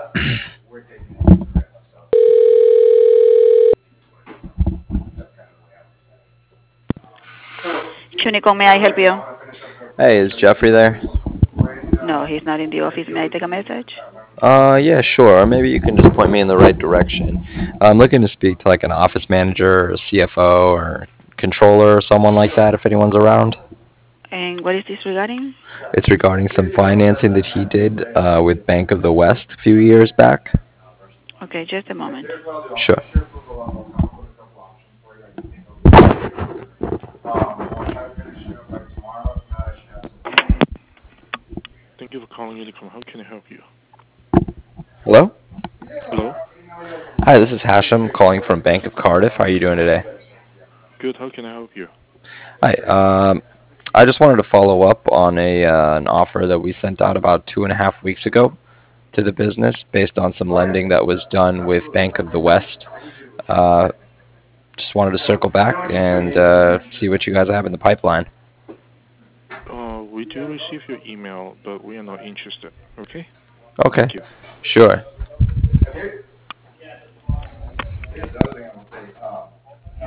Chunico, may I help you? Hey, is Jeffrey there? No, he's not in the office. May I take a message? Yeah, sure. Or maybe you can just point me in the right direction. I'm looking to speak to like an office manager or a CFO or controller or someone like that if anyone's around. And what is this regarding? It's regarding some financing that he did with Bank of the West a few years back. Okay, just a moment. Sure. Thank you for calling Unicom. How can I help you? Hello? Hello? Hi, this is Hashem calling from Bank of Cardiff. How are you doing today? Good. How can I help you? Hi. I just wanted to follow up on an offer that we sent out about 2.5 weeks ago to the business based on some lending that was done with Bank of the West. Uh, just wanted to circle back and see what you guys have in the pipeline. We do receive your email, but we are not interested. Okay? Okay, Thank you. sure.